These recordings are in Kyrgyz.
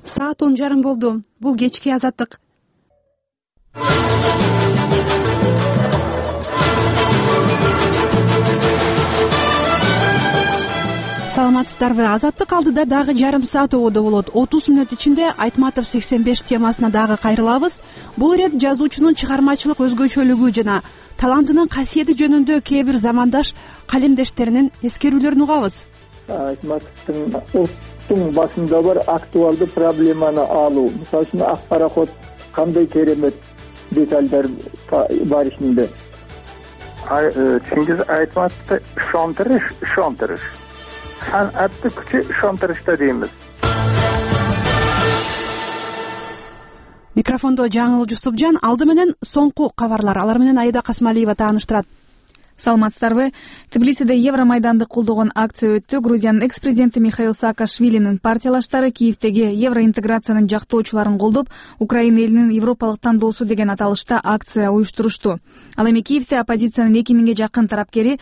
Саат 10:30 болду. Бул кечки азаттык. Саламатсыздарбы? Азаттык алдыда дагы жарым саат ободо болот. 30 мүнөт ичинде Айтматов 85 темасына дагы кайрылабыз. Бул ирет жазуучунун чыгармачылык өзгөчөлүгү жана талантынын касиети жөнүндө кээ бир замандаш калемдештеринин эскерүүлөрүн угабыз. Айтматовдун улуттун басында бар актуалдуу проблеманы алуу, мисалы үчүн ак пароход кандай керемет детальдар бар ичинде. Чыңгыз Айтматовду ишонтырыш. Санатты күчү ишонтырышта деймиз. Микрофондо Жаңыл Жусупжан. Алды менен соңку кабарлар. Алар менен Айда Касмалиева тааныштырат. Саламатсыздарбы? Тбилисиде Евромайданды колдогон акция өттү. Грузиянын экс-президенти Михаил Саакашвилинин партиялаштары Киевдеги евроинтеграциянын жактоочуларын колдоп, Украина элинин европалык тандоосу деген аталышта акция уюштурушту. Ал эми Киевде оппозициянын 2000ге жакын тарапкери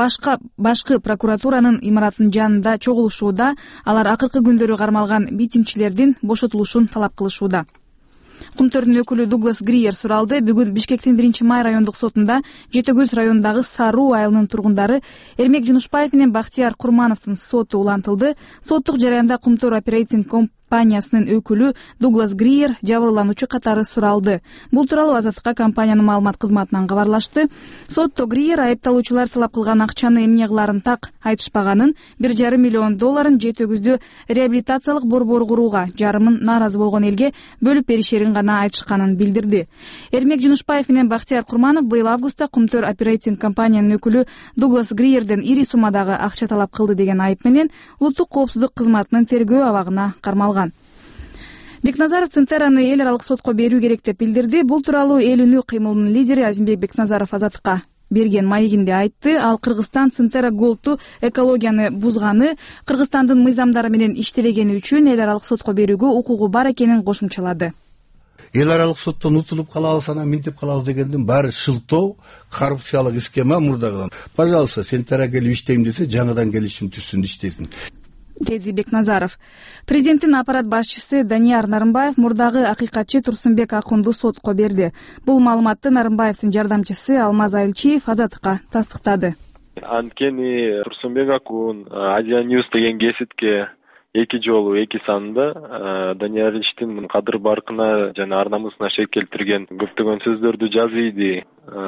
башкы прокуратуранын имаратынын жанында чогулушууда. Алар акыркы күндөрү кармалган митингчилердин бошотулушун талап кылышууда. Кумтөрдүн өкүлү Дуглас Гриер суралды. Бүгүн Бишкектин 1-Май райондук сотунда Жети Көз районундагы Саруу айылынын тургундары Эрмек Жунушбаев менен Бактияр Курмановдун соту улантылды. Соттук жараянда Кумтөр оперейтинг компаниясынын өкүлү Дуглас Гриер жабырлануучу катары суралды. Бул тууралуу Азаттыкка компаниянын маалымат кызматынан кабарлашты. Сотто Гриер айыпталуучулар талап кылган акчаны эмне кыларын так айтышпаганын, $1,5 миллион Жети Көздө реабилитациялык борбор курууга, жарымын нааразы болгон элге бөлүп беришерин гана айтышканын билдирди. Эрмек Жунушбаев менен Бактияр Курманов быйыл августта Кумтөр оперейтинг компаниянын өкүлү Дуглас Гриерден ири суммадагы акча талап кылды деген айып менен улуттук коопсуздук кызматынын тергөө абагына кармалган. Бекназаров Центераны эл аралык сотко берүү керек деп билдирди. Бул тууралуу эл үнү кыймылынын лидери Азимбек Бекназаров Азаттыкка берген маегинде айтты. Ал Кыргызстан Центера Голдту экологияны бузганы, Кыргызстандын мыйзамдары менен иштебегени үчүн эл аралык сотко берүүгө укугу бар экенин кошумчалады. Эл аралык соттон утулуп калабыз, анан минтип калабыз дегендин баары шылтоо, коррупциялык схема мурдагыдан. Пожалуйста, Центера келип иштейм десе, жаңыдан келишим түзсүн иштесин, деди Бекназаров. Президенттин аппарат башчысы Данияр Нарымбаев мурдагы акыйкатчы Турсунбек Акунду сотко берди. Бул маалыматты Нарымбаевдин жардамчысы Алмаз Айылчиев Азаттыкка тастыктады. Анткени Турсунбек Акун Азия Ньюс деген гезитке 2 жолу 2 санында Данияр Ильичтин кадыр баркына жана ар намысына шек келтирген көптөгөн сөздөрдү жазыйды,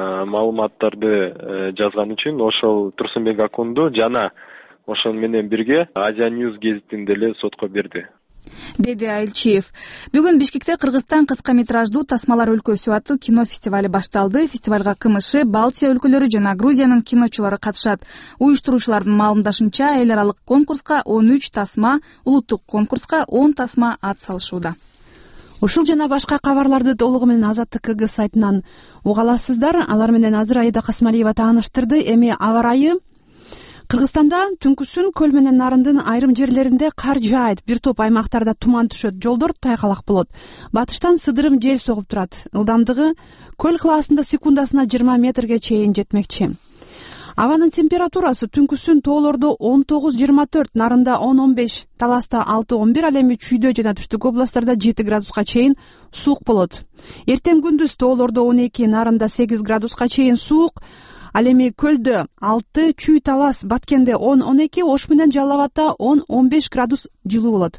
маалыматтарды жазган үчүн ошол Турсунбек Акунду жана ошон менен бирге Азия Ньюс гезитин деле сотко берди, деди Айылчиев. Бүгүн Бишкекте Кыргызстан кыска метраждуу тасмалар өлкөсү аттуу кино фестивали башталды. Фестивалга КМШ, Балтия өлкөлөрү жана Грузиянын киночулары катышат. Уюштуруучулардын маалымдашынча, эл аралык конкурска 13 тасма, улуттук конкурска 10 тасма ат салышууда. Ушул жана башка кабарларды толугу менен Азаттык сайтынан уга аласыздар. Алар менен азыр Айда Касмалиева тааныштырды. Эми аба ырайы. Кыргызстанда түнкүсүн көл менен нарындын айрым жерлеринде кар жаайт, бир топ аймактарда туман түшөт, жолдор тайгалак болот. Батыштан сыдырым жел согуп турат. Ылдамдыгы көл кылаасында секундасына 20 метрге чейин жетмекчи. Абанын температурасы түнкүсүн тоолордо 19-24, нарында 10-15, таласта 6-11, ал эми чүйдө жана түштүк областтарда 7 градуска чейин суук болот. Эртең күндүз тоолордо 12, нарында 8 градуска чейин суук. Ал эми көлдө 6, чүй талас, Баткенде 10-12, Ош менен Жалал Абадда 10-15 градус жылуу болот.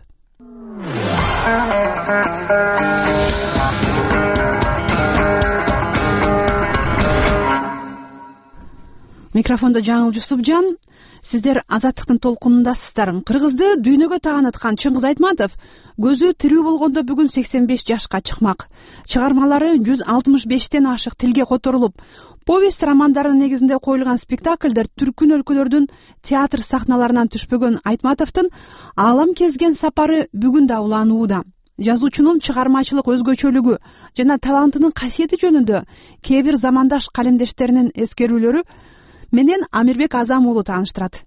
Микрофондо Жаңыл Жусупжан. Сиздер Азаттыктын толкунундасыздар. Кыргызды дүйнөгө тааныткан Чыңгыз Айтматов көзү тирүү болгондо бүгүн 85 жашка чыкмак. Чыгармалары 165тен ашык тилге которулуп, повесть романдарынын негизинде коюлган спектакльдер түркүн өлкөлөрдүн театр сахналарынан түшпөгөн Айтматовдун аалам кезген сапары бүгүн да уланууда. Жазуучунун чыгармачылык өзгөчөлүгү жана талантынын касиети жөнүндө кээ бир замандаш калемдештеринин эскерүүлөрү менен Амирбек Азам уулу тааныштырат.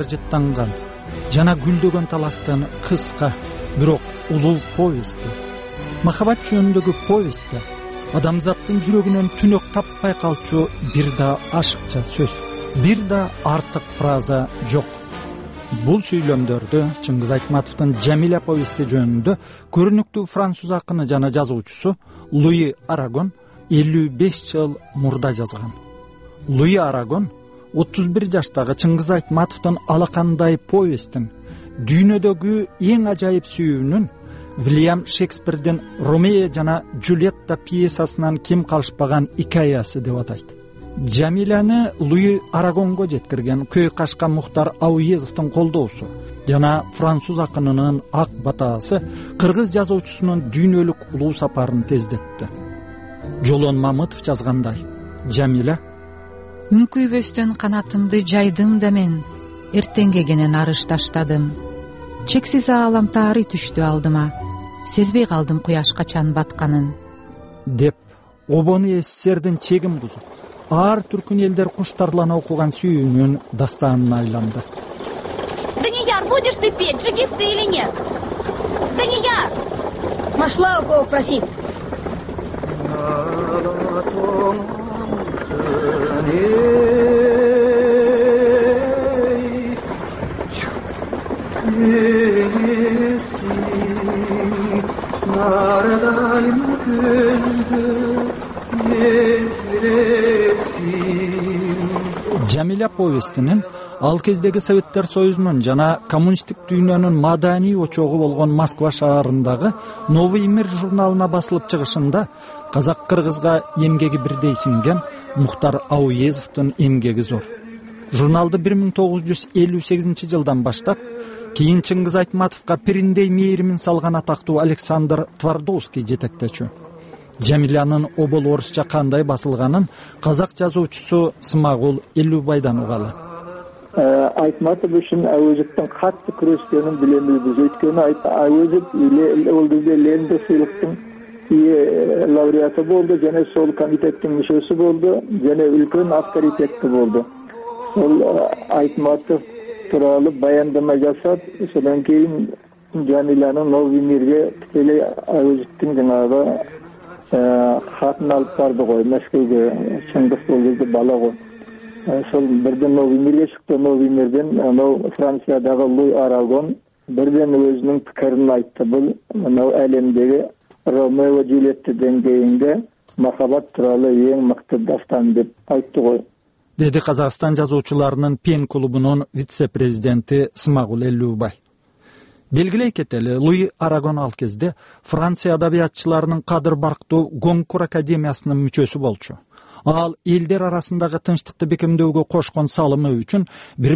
Жыпаржыттанган жана гүлдөгөн таластын кыска, бирок улуу повести махабат жөнүндөгү повестте адамзаттын жүрөгүнөн түнөк таппай калчу бир да ашыкча сөз, бир да артык фраза жок. Бул сүйлөмдөрдү Чыңгыз Айтматовдун Жамиля повести жөнүндө көрүнүктүү француз акыны жана жазуучусу Луи Арагон 55 жыл мурда жазган. Луи Арагон 31 жаштагы Чыңгыз Айтматовдун алакандай повестин дүйнөдөгү эң ажайып сүйүүнүн Вильям Шекспирдин Ромео жана Джульетта пьесасынан кем калышпаган икаясы деп атайт. Жамиляны Луи Арагонго жеткирген көй кашка Мухтар Ауезовдун колдоосу жана француз акынынын ак батаасы кыргыз жазуучусунун дүйнөлүк улуу сапарын тездетти. Жолон Мамытов жазгандай, Жамиля: Үңкүйбөстөн канатымды жайдым да мен, эртеңге кенен арыш таштадым. Чексиз ааламтаары түштү алдыма, сезбей калдым куяш качан батканын. Деп обону СССРдин чегин бузуп, ар түркүн элдер куштарлана окуган сүйүүнүн дастанына айланды. Данияр, будешь ты петь, джигит ты или нет? Данияр! Нашла у кого просить. Жамиля повестинин ал кездеги Советтер Союзунун жана коммунисттик дүйнөнүн маданий очогу болгон Москва шаарындагы Новый мир журналына басылып чыгышында казак-кыргызга эмгеги бирдей сиңген Мухтар Ауезовдун эмгеги зор. Журналды 1958 жылдан баштап кийин Чыңгыз Айтматовго пириндей мээримин салган атактуу Александр Твардовский жетектечү. Жамилянын обол орусча кандай басылганын казак жазуучусу Смагул Элубайдан угалы. Айтматов үчүн Ауезовдун катты күрөшкөнүн билебиз. Өйткөнү Ауезов ол кезде Ленин сыйлыктын лауреаты болду жана сол комитеттин мүчөсү болду жана үлкөн авторитети болду. Ол Айтматов тууралуу баяндама жасап, содан кийин Жамилянын Новый мирге тикелей Ауезовдун жанагы хатын алып барды ғой, Москвага. Чыңгыз ол кезде бала ғой. Сол бирден Новый мирге чыкты. Новый мирден анау Франциядагы Луи Арагон бирден өзүнүн пикирин айтты. Бул анау әлемдеги Ромео Джульетта деңгейинде махабат тууралуу эң мыкты дастан деп айтты ғой. Деди Казакстан жазуучуларынын Пен клубунун вице-президенти Смагул Элубай. Белгилей кетели, Луи Арагон ал кезде Франция адабиятчыларынын кадыр барктуу Гонкур академиясынын мүчөсү болчу. Ал элдер арасындагы тынчтыкты бекемдөөгө кошкон салымы үчүн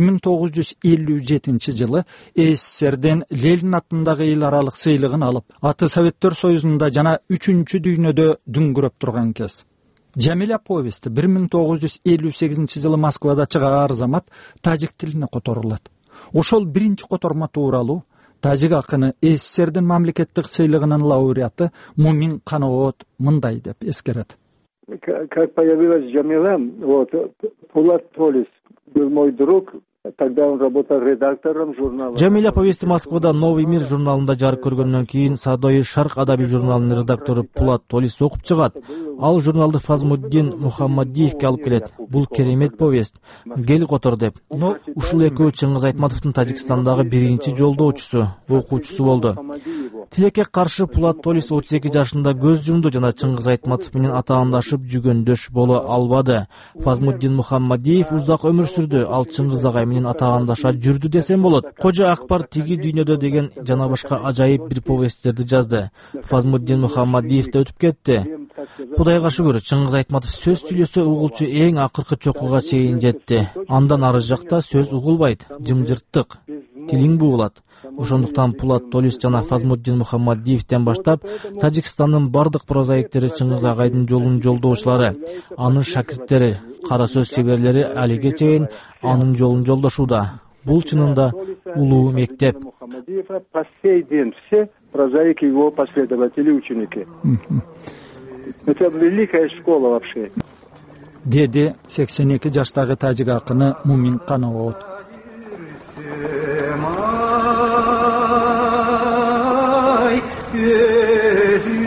1957 жылы СССРден Ленин атындагы эл аралык сыйлыгын алып, аты Советтер Союзунда жана 3-чү дүйнөдө дүңгүрөп турган кез. Жамиля повести 1958 жылы Москвада чыгаар замат тажик тилине которулат. Ошол биринчи которма тууралуу тажик акыны СССРдин мамлекеттик сыйлыгынын лауреаты Мумин Каноот мындай деп эскерет. Как появилась Жамиля, вот Пулат Толис был мой друг. Тогда он работал редактором журнала. Жамиля повести Москвада Новый мир журналында жарык көргөндөн кийин Садой Шарк адабий журналынын редактору Пулат Толис окуп чыгат. Ал журналды Фазмуддин Мухаммадиевке алып келет. Бул керемет повест. Кел котор деп. Но ушул экөө Чыңгыз Айтматовдун Тажикстандагы биринчи жолдоочусу, окуучусу болду. Тилекке каршы Пулат Толис 32 жашында көз жумду жана Чыңгыз Айтматов менен атаандашып жүгөндөш боло албады. Фазмуддин Мухаммадиев узак өмүр сүрдү. Ал Чыңгыз агай менен атаандаша жүрдү десем болот. Кожо Акбар тиги дүйнөдө деген жана башка ажайып бир повесттерди жазды. Фазмуддин Мухаммадиев да өтүп кетти. Кудайга шүгүр, Чыңгыз Айтматов сөз сүйлөсө угулчу эң акыркы чокуга чейин жетти. Андан ары жакта сөз угулбайт, жымжырттык, тилиң буулат. Ошондуктан Пулат Толис жана Фазмуддин Мухаммадиевден баштап Тажикстандын бардык прозаиктери Чыңгыз агайдын жолун жолдоочулары, анын шакирттери, кара сөз чеберлери алиге чейин анын жолун жолдошууда. Бул чынында улуу мектеп. По сей день все прозаики его последователи, ученики. Это великая школа вообще. Деди 82 жаштагы тажик акыны Мумин Каноот. Gözü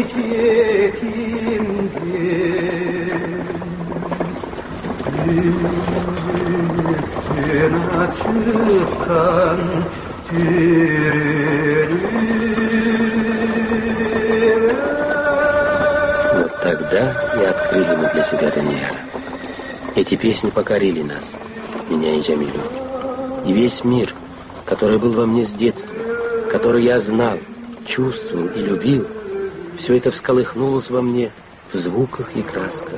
Вот тогда и открыли мы для себя Данияра. Эти песни покорили нас, меня и Джамилю. И весь мир, который был во мне с детства, который я знал, чувствовал и любил, все это всколыхнулось во мне в звуках и красках.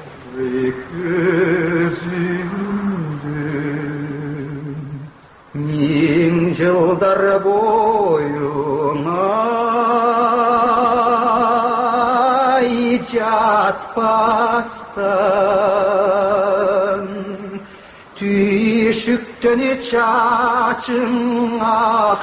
Түйшіктіне чачың ақ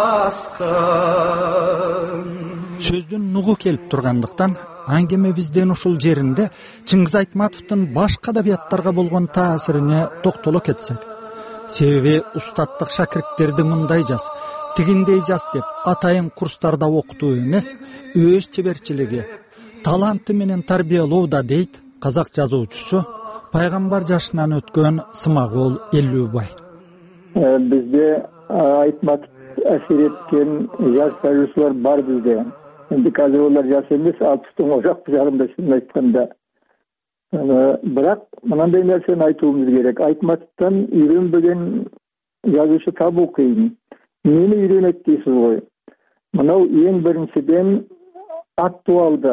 басқан. Сөздүн нугу келип тургандыктан аңгемебиздин ушул жеринде Чыңгыз Айтматовдун башка адабияттарга болгон таасирине токтоло кетсек. Себеби устаттык шакирттерди мындай жаз, тигиндей жаз деп атайын курстарда окутуу эмес, өз чеберчилиги, таланты менен тарбиялоодо дейт казак жазуучусу пайгамбар жашынан өткөн Смагул Элүүбай. Бизде Айтматов әсер еткен жас жазушылар бар бізде. Енді қазір олар жас емес, 60-тың ошақ жағында шынын айтқанда. Бірақ мынандай нәрсені айтуымыз керек. Айтматовтан үйренбеген жазушы табу қиын. Нені үйренеді дейсіз ғой? Мынау ең біріншіден актуалды,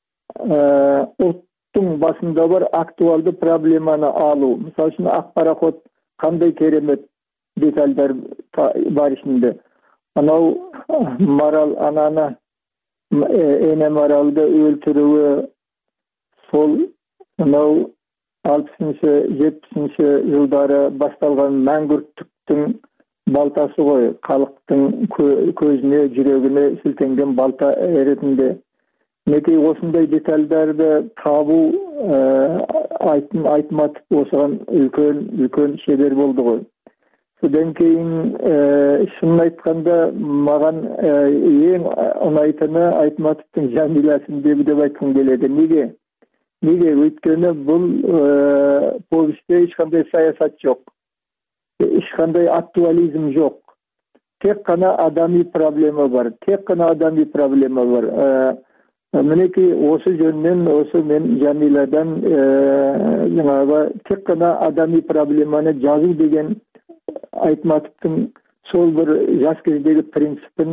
ұлттың басында бар актуалды проблеманы алу. Мысалы үшін ақ пароход қандай керемет детальдар бар ішінде. Анау марал ананы эне маралды өлтіруі, сол анау 60-70 жылдары басталған мәңгүрттіктің балтасы ғой, халықтың көзіне, жүрегіне сілтенген балта ретінде. Неке осындай детальдарды табу Айтматов осыған үлкен шебер болды ғой. Содан кейін шынын айтқанда маған ең ұнайтыны Айтматовтың Жамилясын деп айтқым келеді. Неге? Өйткені бұл повестьте ешқандай саясат жоқ. Ешқандай актуализм жоқ. Тек қана адами проблема бар. Мінекей осы жөннен, осы мен Жамиладан тек қана адами проблеманы жазу деген Айтматовтың сол бір жас кездегі принципін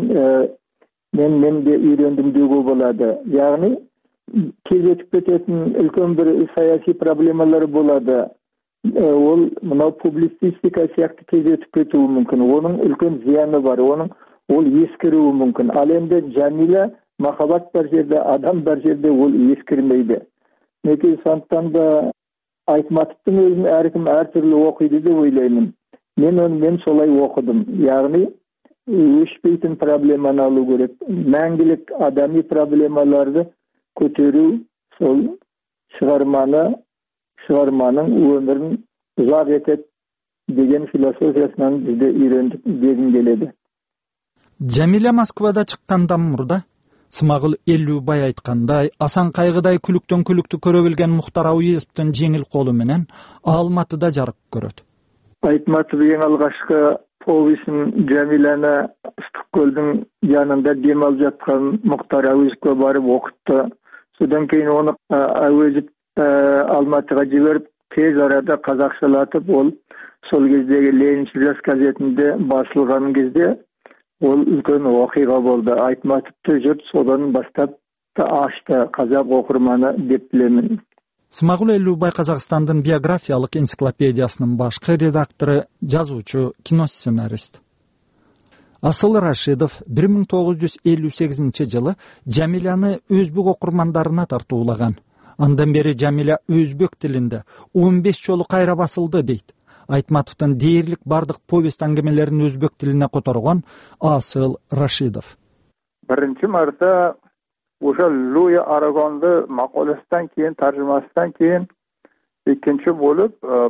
мен де үйрендім деуге болады. Яғни тез өтіп кететін үлкен бір саяси проблемалар болады. Ол мынау публицистика сияқты тез өтіп кетуі мүмкін. Оның үлкен зияны бар. Ол ескіруі мүмкін. Ал енді Жамиля махаббат бар жерде, адам бар жерде ол ескірмейді. Неке сондықтан да Айтматовтың өзін әркім әртүрлі оқиды деп ойлаймын. Мен солай оқыдым. Яғни өшпейтін проблеманы алу керек. Мәңгілік адами проблемаларды көтеру, сол шығарманың өмірін ұзақ етеді деген философиясынан бізде үйрендік дегім келеді. Жамиля Москвада шыққандан мұрда Смагул Элүүбай айткандай, асан кайгыдай күлүктөн күлүктү көрө билген Мухтар Ауезовдун жеңил колу менен Алматыда жарык көрөт. Айтматов ең алғашқы повесін Жамиляны Ыстықкөлдің жанында демалып жатқан Мухтар Ауезовқа барып оқытты. Содан кейін оны Ауезов Алматыға жіберіп, тез арада қазақшалатып, ол сол кездегі Лениншіл жас газетінде басылған кезде ол үлкен оқиға болды. Айтматовты жұрт содан бастап ашты, қазақ оқырманы деп білемін. Смагул Элүүбай Казакстандын биографиялык энциклопедиясынын башкы редактору, жазуучу, киносценарист. Асыл Рашидов 1958 жылы Жамиляны өзбек окурмандарына тартуулаган. Андан бери Жамиля өзбек тилинде 15 жолу кайра басылды дейт. Айтматовдун дээрлик бардык повесть аңгемелерин өзбек тилине которгон Асыл Рашидов. Birinchi marta o'sha Luya Aragonda maqolasidan keyin, tarjimasidan keyin ikkinchi bo'lib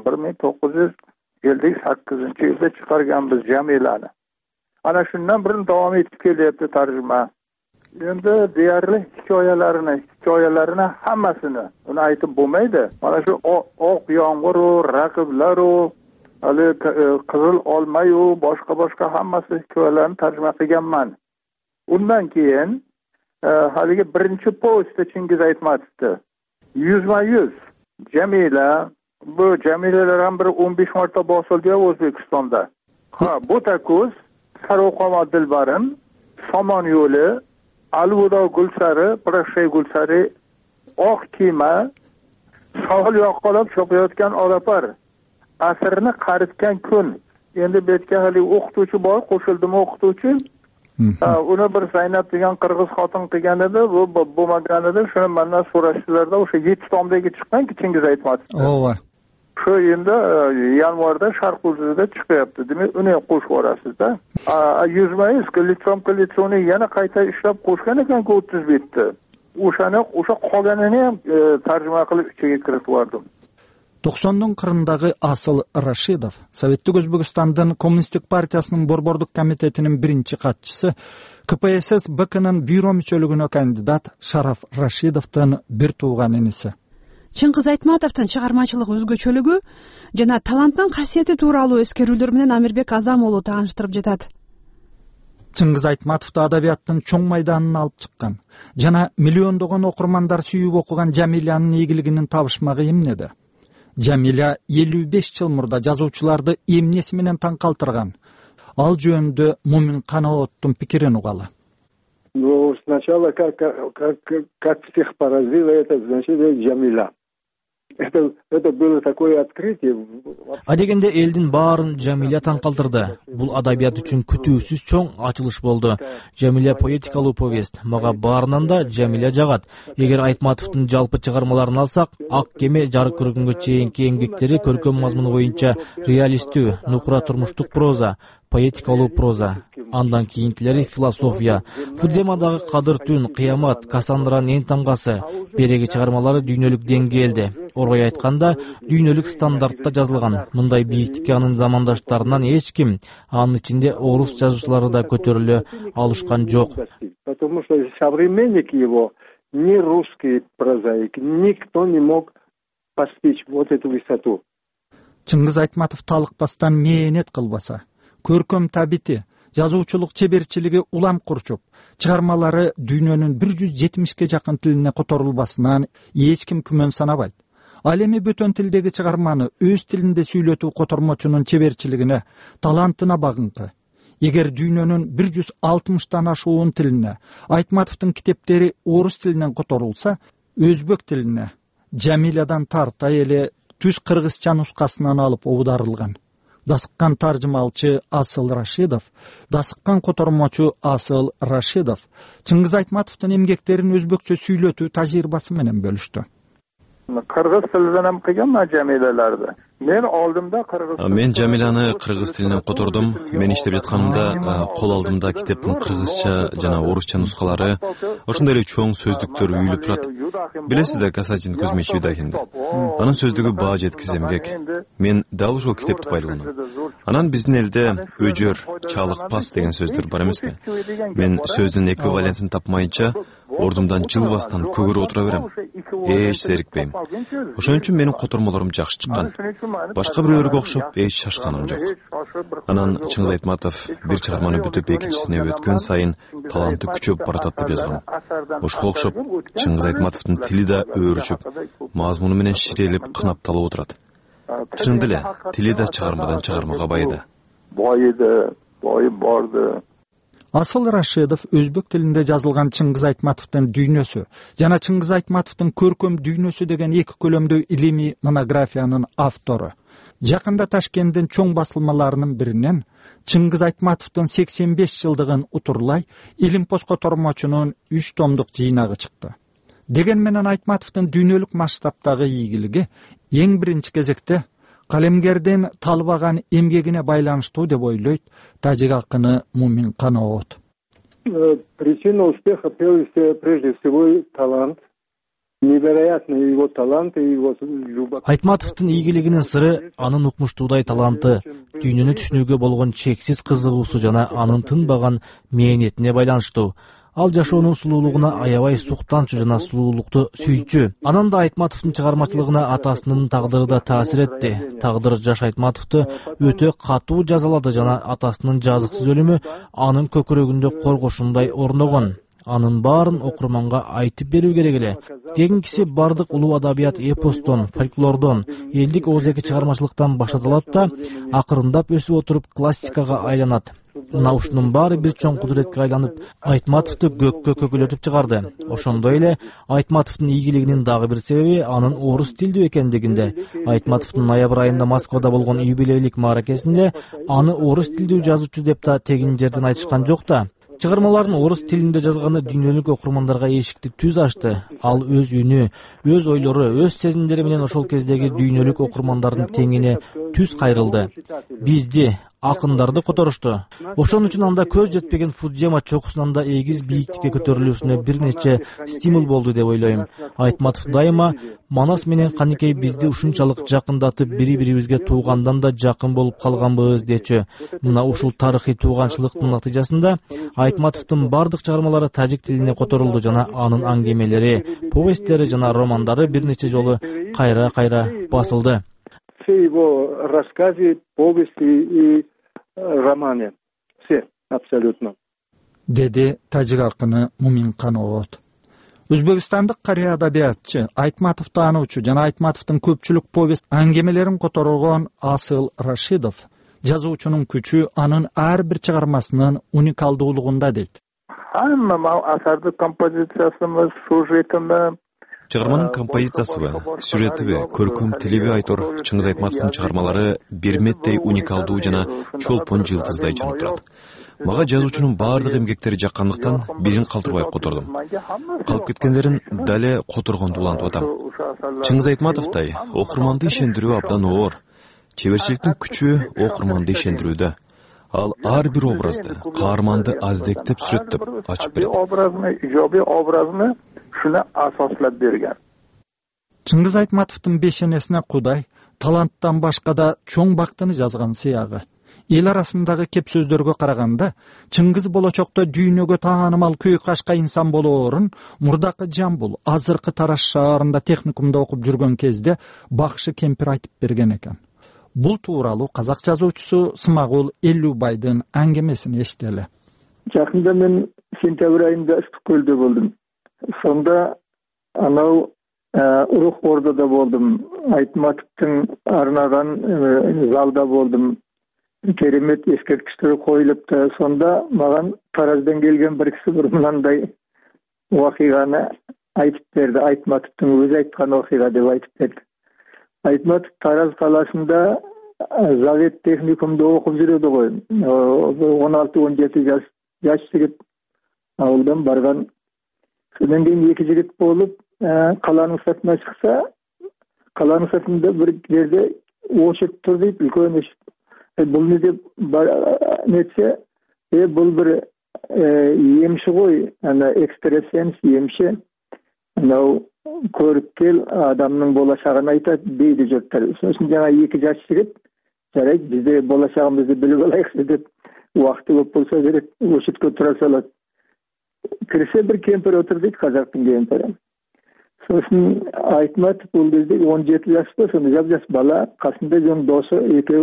1958-yilda chiqarganmiz Jamilani. Ana shundan birini davom etib kelyapti tarjima. endi deyarli hikoyalarini hammasini uni aytib bo'lmaydi. Mana shu oq yomg'iru, raqiblaru, hali qizil olmayu boshqa hammasi hikoyalarni tarjima qilganman. Undan keyin haligi birinchi povestda Chingiz Aytmatovni 100% Jamila, bu Jamilalar ham bir 15 marta bosildi O'zbekistonda. Bu tako'z, Saroqomat Dilbarim, Somon yo'li, Alvido Gulsari, Prashay Gulsari, oq kiyma, sohil yoqalab chopayotgan olapar, asrni qaritgan kun. Endi bu yerga hali o'qituvchi bor, qo'shildimi o'qituvchi? Uni bir Zaynab degan qirg'iz xotin qilgan edi, bu bo'lmaganida shuni mendan so'rashdilarda, o'sha 7 tomdagi chiqqan-ki Chingiz Aytmatov. Shu endi yanvarda Sharq O'zida chiqyapti. Demak, uni qo'shib yuborasizda. 100% litson yana qayta ishlab qo'shgan ekan-ku 30 betni. O'sha qolganini ham tarjima qilib ichiga kiritib yubordim. 90-ның qırındagı Asıl Rashidov Sovetlik O'zbekistondan Kommunistik partiyasının Borborluk komitetinin birinchi katçısı, KPSS BK'nın büro müçölügüne kandidat Sharaf Rashidovdan bir tuğan inisi. Chingiz Aytmatovдун чыгармачылык өзгөчөлүгү жана таланттын касиети тууралуу эскерүүлөр менен Амирбек Азам уулу тааныштырып жатат. Chingiz Aytmatovду адабияттын чоң майданына алып чыккан жана миллиондогон окурмандар сүйүп окуган Жамилянын ийгилигинин табышмагы эмнеде? Jamila 55 жыл мурда жазуучуларды эмнеси менен таң калтырган? Ал жөнүндө Мумин Канаоттун пикирин угалы. Ну, сначала как всех поразило это, значит, Jamila. Это было такое открытие. Адегенде элдин баарын Жамиля таң калтырды. Бул адабият үчүн күтүүсүз чоң ачылыш болду. Жамиля поэтикалуу повест. Мага баарынан да Жамиля жагат. Эгер Айтматовдун жалпы чыгармаларын алсак, Ак кеме жарык көргөнгө чейинки эмгектери көркөм мазмуну боюнча реалисттүү, нукура турмуштук проза, поэтикалуу проза, андан кийинкилери философия, Фудземадагы Кадыр түн, Кыямат, Кассандранын эң тамгасы, береги чыгармалары дүйнөлүк деңгээлде. Орой айтканда, дүйнөлүк стандартта жазылган. Мындай бийиктикке анын замандаштарынан эч ким, анын ичинде орус жазуучулары да көтөрүлө алышкан жок. Потому что современник его, ни русский прозаик, никто не мог постичь вот эту высоту. Chingiz Aytmatov талыкпастан мээнет кылбаса, көркөм табити, жазуучулук чеберчилиги улам курчуп, чыгармалары дүйнөнүн 170ке жакын тилине которулбасынан эч ким күмөн санабайт. Ал эми бөтөн тилдеги чыгарманы өз тилинде сүйлөтүү котормочунун чеберчилигине, талантына багынкы. Эгер дүйнөнүн 160тан ашуун тилине Айтматовдун китептери орус тилинен которулса, өзбек тилине Жамилядан тарта эле түз кыргызча нускасынан алып оударылган. Дасыккан таржымалчы Асыл Рашидов, дасыккан котормочу Асыл Рашидов Чыңгыз Айтматовдун эмгектерин өзбекчө сүйлөтүү тажрыйбасы менен бөлүштү. Qirg'iz tilidan ham qilganman Jamilalarni. Men oldimda qirg'iz. Men Jamilani qirg'iz tilidan qo'tirdim. Men ishlab жатканымда qo'l oldimda kitobning qirg'izcha жана орусча нускалары, ошондой эле чоң сөздүктөр үйүлүп турат. Билесизде, Касачин Кузьмич Видахинди. Анын сөздүгү баа жеткиз эмгек. Мен дал ушул китепти пайдаланам. Анан биздин элде өжөр, чалык, пас деген сөздөр бар эмеспи? Мен сөздүн эквивалентин тапмайынча ордумдан жылбастан көгөрүп отура берем. Эч зерикпейм. Ошон үчүн менин котормолорум жакшы чыккан. Башка бирөөлөргө окшоп эч шашканым жок. Анан Чыңгыз Айтматов бир чыгарманы бүтүп экинчисине өткөн сайын таланты күчөп баратат деп жазган. Ошого окшоп Чыңгыз Айтматовдун тили да өөрүчүп, мазмуну менен ширелип, кынапталып отурат. Чынында эле тили да чыгармадан чыгармага байыды. Байып барды. Асыл Рашидов өзбек тилинде жазылган Чыңгыз Айтматовдун дүйнөсү жана Чыңгыз Айтматовдун көркөм дүйнөсү деген эки көлөмдүү илимий монографиянын автору. Жакында Ташкенттин чоң басылмаларынын биринен Чыңгыз Айтматовдун 85 жылдыгын утурлай Илимпоз котормочунун 3 томдук жыйнагы чыкты. Деген менен Айтматовдун дүйнөлүк масштабтагы ийгилиги эң биринчи кезекте калемгердин талбаган эмгегине байланыштуу деп ойлойт тажик акыны Мумин Канаот. Причина успеха прежде всего талант. Невероятный его талант и его любовь. Айтматовдун ийгилигинин сыры анын укмуштуудай таланты, дүйнөнү түшүнүүгө болгон чексиз кызыгуусу жана анын тынбаган мээнетине байланыштуу. Ал жашоонун сулуулугуна аябай суктанчу жана сулуулукту сүйчү. Анан да Айтматовдун чыгармачылыгына атасынын тагдыры да таасир этти. Тагдыр жаш Айтматовду өтө катуу жазалады жана атасынын жазыксыз өлүмү анын көкүрөгүндө коргошундай орногон. Анын баарын окурманга айтып берүү керек эле. Кийинкиси бардык улуу адабият эпостон, фольклордон, элдик оозеки чыгармачылыктан башталат да акырындап өсүп отуруп классикага айланат. Мына ушунун баары бир чоң кудуретке айланып, Айтматовду көккө көкөлөтүп чыгарды. Ошондой эле Айтматовдун ийгилигинин дагы бир себеби анын орус тилдүү экендигинде. Айтматовдун ноябрь айында Москвада болгон юбилейлик мааракесинде аны орус тилдүү жазуучу деп да тегин жерден айтышкан жок да. Чыгармаларын орус тилинде жазганы дүйнөлүк окурмандарга эшикти түз ачты. Ал өз үнү, өз ойлору, өз сезимдери менен ошол кездеги дүйнөлүк окурмандардын теңине түз кайрылды. Бизди, акындарды которушту. Ошон үчүн анда көз жетпеген Фудзема чокусунан да эгиз бийиктикке көтөрүлүүсүнө бир нече стимул болду деп ойлойм. Айтматов дайыма Манас менен Каникей бизди ушунчалык жакындатып, бири-бирибизге туугандан да жакын болуп калганбыз дечү. Мына ушул тарыхый тууганчылыктын натыйжасында Айтматовдун бардык чыгармалары тажик тилине которулду жана анын аңгемелери, повесттери жана романдары бир нече жолу кайра-кайра басылды. Все его рассказы, повести и романы. Все, абсолютно. Деди тажик акыны Мумин Каноот. Өзбекстандык кария адабиятчы, Айтматов таануучу жана Айтматовдун көпчүлүк повест аңгемелерин которгон Асыл Рашидов жазуучунун күчү анын ар бир чыгармасынын уникалдуулугунда дейт. Hamma asarda kompozitsiyasimiz, сюжетimiz, чыгарманын композициясыбы, сюжетиби, көркөм тилиби айтор Чыңгыз Айтматовдун чыгармалары берметтей уникалдуу жана чолпон жылдыздай жанып турат. Мага жазуучунун баардык эмгектери жаккандыктан бирин калтырбай котордум. Калып кеткендерин дале которгонду улантып атам. Чыңгыз Айтматовдой окурманды ишендирүү абдан оор. Чеберчиликтин күчү окурманды ишендирүүдө. Ал ар бир образды, каарманды аздектеп сүрөттөп ачып берет. Ижобий образны шуна асослап берген. Чыңгыз Айтматовдун бешенесине Кудай таланттан башка да чоң бактыны жазган сыягы. Эл арасындагы кеп сөздөргө караганда, Чыңгыз болочокто дүйнөгө таанымал көй кашка инсан болоорун мурдакы Жамбул, азыркы Тараш шаарында техникумда окуп жүргөн кезде Бакшы кемпир айтып берген экен. Бул тууралуу казак жазуучусу Смагул Эллубайдын аңгемесин эстели. Жакында мен сентябрь айында Ыстык көлдө болдум. Сонда анау Урук Ордода болдум. Айтматовдун арнаган залда болдум. Керемет эскерткичтер коюлупту. Сонда маган Тараздан келген бир киши бир мындай окуяны айтып берди. Айтматовдун өзү айткан окуя деп айтып берди. Айтматов Тараз каласында Завет техникумда окуп жүрөдү го. 16-17 жаш жигит ауылдан барган. Содан кийин эки жигит болуп, каланын сыртына чыкса, каланын сыртында бир жерде очередь тур дейт, үлкөн эшик. Бул не деп нетсе, бул бир емши гой, ана экстрасенс емши. Анау көрүп кел, адамдын болашагын айтат дейди жұрттар. Сосын жана эки жаш жигит, жарайт, бизде болашагыбызды билип алайык деп, убакыты көп болсо керек, очередке тура салат. Кирсе бир кемпир отур дейт, казактын кемпири. Сосын Айтматов бул кезде 17 жашта, соны жап-жас бала, касында жон досу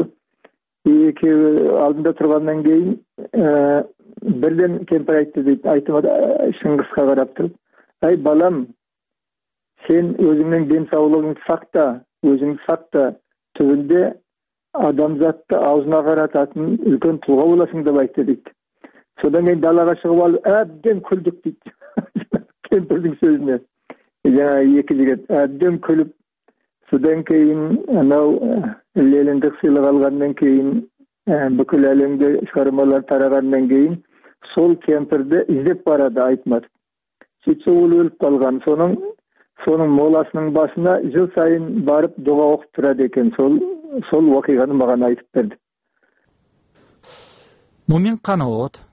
экөө алдында тургандан кийин бирден кемпир айтты дейт, айтып Шыңгызга карап туруп, ай балам, сен өзүңнүн ден соолугуңду сакта, өзүңдү сакта, түбүндө адамзатты аузуна карататын үлкөн тууга болосуң деп айтты дейт. Содан кийин далага чыгып алып, абден күлдүк дейт. Кемпирдин сөзүнө. Жана эки жигит абден күлүп, содан кийин анау Лениндик сыйлык алгандан кийин, бүкүл әлемге чыгармалар тарагандан кийин, сол кемпирди издеп барады Айтматов. Сөйтсө ул өлүп калган. Сонун моласынын башына жыл сайын барып дуга окуп турат экен. Сол окуяны мага айтып берди. Мумин Каноот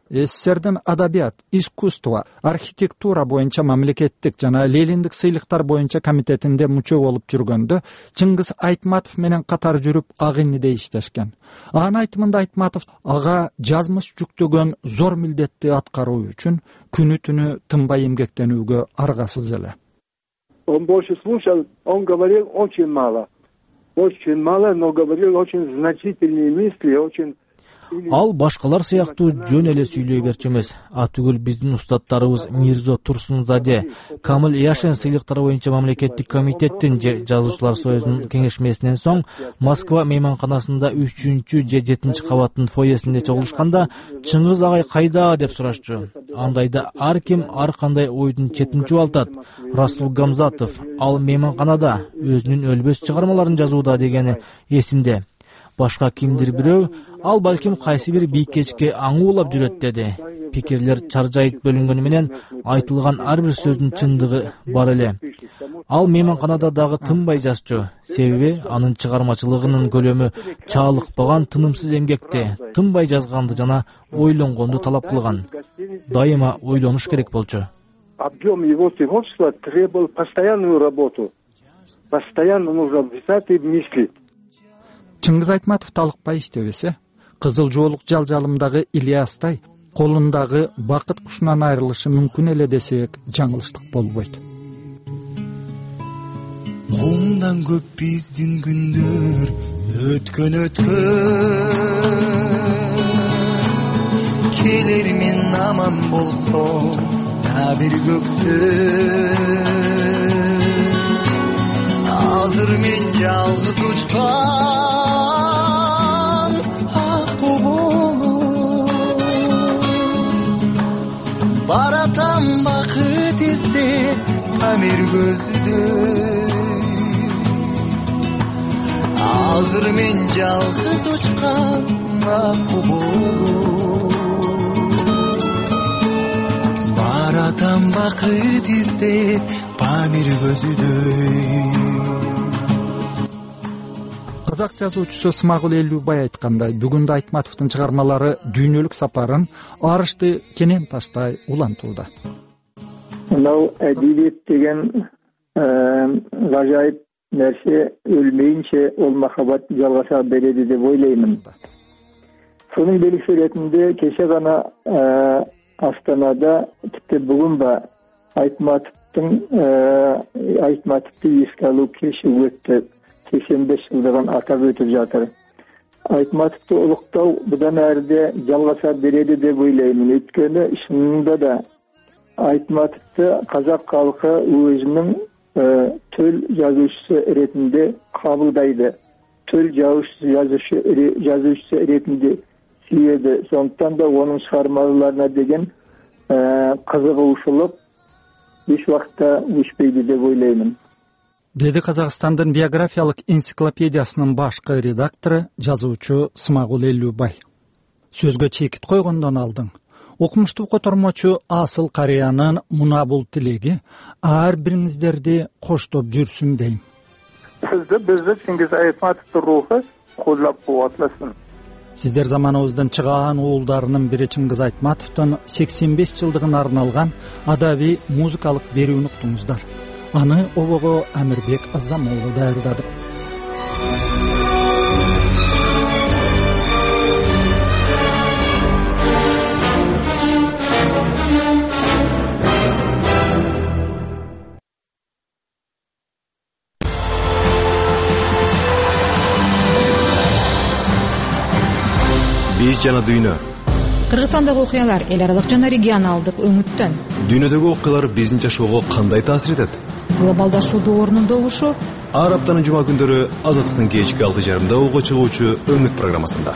СССРдин адабият, искусство, архитектура боюнча мамлекеттик жана Лениндик сыйлыктар боюнча комитетинде мүчө болуп жүргөндө Чыңгыз Айтматов менен катар жүрүп ак инниде иштешкен. Анын айтымында Айтматов ага жазмыш жүктөгөн зор милдетти аткаруу үчүн күнү-түнү тынбай эмгектенүүгө аргасыз эле. Он больше слушал, он говорил очень мало, но говорил очень значительные мысли, очень... Ал башкалар сыяктуу жөн эле сүйлөй берчү эмес. Атүгүл биздин устаттарыбыз Мирзо Турсунзаде, Камыл Яшин сыйлыктары боюнча мамлекеттик комитеттин же жазуучулар союзунун кеңешмесинен соң Москва мейманканасында 3-же 7-чи кабаттын фойесинде чогулушканда Чыңгыз агай кайда деп сурашчу. Андайда ар ким ар кандай ойдун четин чубалтат. Расул Гамзатов ал мейманканада өзүнүн өлбөс чыгармаларын жазууда дегени эсимде. Башка кимдир бирөө ал балким кайсы бир бийкечке аңуулап жүрөт деди. Пикирлер чаржайып бөлүнгөнү менен айтылган ар бир сөздүн чындыгы бар эле. Ал мейманканада дагы тынбай жазчу. Себеби анын чыгармачылыгынын көлөмү чаалыкпаган тынымсыз эмгекти, тынбай жазганды жана ойлонгонду талап кылган. Дайыма ойлонуш керек болчу. Объем его творчества требовал постоянную работу. Постоянно нужно писать и мыслить. Чыңгыз Айтматов талыкпай иштебесе, Кызыл жоолук жалжалымдагы Ильястай колундагы бакыт кушунан айрылышы мүмкүн эле десек жаңылыштык болбойт. Кумдан көп биздин күндөр өткөн келер мен аман болсом да бир көксөм. Азыр мен жалгыз учкан акку болуп баратам бакыт издеп тамир көздөй. Азыр мен жалгыз учкан акку болуп баратам бакыт издеп тамир көздөй. Казак жазуучусу Смагул Элүүбай айткандай, бүгүндө Айтматовдун чыгармалары дүйнөлүк сапарын арышты кенен таштай улантууда. Мынау әдебиет деген гажайып нерсе өлмейинче ол махаббат жалгаса береді деп ойлаймын. Сонун белгиси ретинде кеше гана Астанада типти бүгүн ба Айтматовду эске алуу кеши өттү. 85 жылдығын атап өтіп жатыр. Айтматовты улуктоо будан әрде жалгаса береді деп ойлаймын. Өйткені шынында да Айтматовты казак халкы өзүнүн төл жазуучусу ретинде кабылдайды. Төл жазуучусу ретинде сүйеді. Сондықтан да оның шығармаларына деген кызыгуучулук эч убакта өчпөйдү деп ойлаймын. Деди Казакстандын биографиялык энциклопедиясынын башкы редактору, жазуучу Смагул Элүүбай. Сөзгө чекит койгондон алдың. Окумуштуу котормочу Асыл Карыянын мына бул тилеги ар бириңиздерди коштоп жүрсүм дейм. Бизди Чыңгыз Айтматовдун руху колдоп кубатласын. Сиздер заманыбыздын чыгаан уулдарынын бири Чыңгыз Айтматовдун 85 жылдыгына арналган адабий музыкалык берүүнү уктуңуздар. Аны обого Амирбек Азамолу даярдады. Биз жана дүйнө. Кыргызстандагы окуялар эл аралык жана регионалдык өңүттөн. Дүйнөдөгү окуялар биздин жашоого кандай таасир этет? Глобалдашуудун орнундогушу. Ар аптанын жума күндөрү Азаттыктын кечки 6:30 угу чыгуучу Өңүт программасында.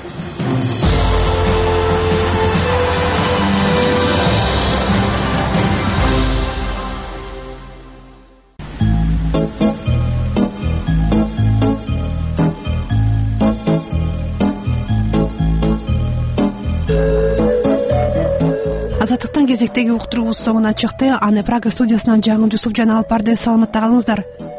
Азаттыктын кезектеги уктуруубуз соңуна чыкты. Аны Прага студиясынан жаңы Жусуп жана Алпарды саламатта калыңыздар.